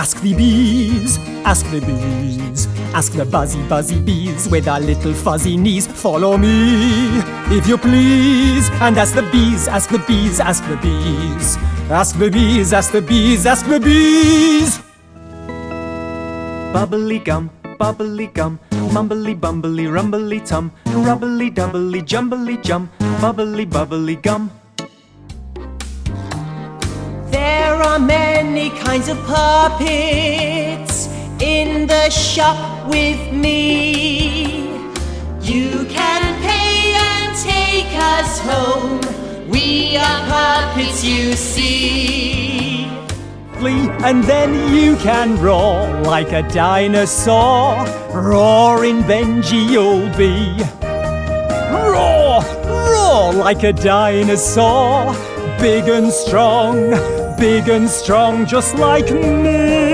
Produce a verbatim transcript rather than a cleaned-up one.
Ask the bees, ask the bees, ask the buzzy, buzzy bees with their little fuzzy knees. Follow me, if you please, and ask the bees, ask the bees, ask the bees. Ask the bees, ask the bees, ask the bees. Bubbly gum, bubbly gum, mumbly bumbly rumbly tum, rubbly dubbly jumbly jum, bubbly bubbly gum. There are many kinds of puppets in the shop with me. You can pay and take us home. We are puppets, you see. Flee, and then you can roar like a dinosaur. Roaring Benji you'll be. Roar, roar like a dinosaur. Big and strong, big and strong, just like me.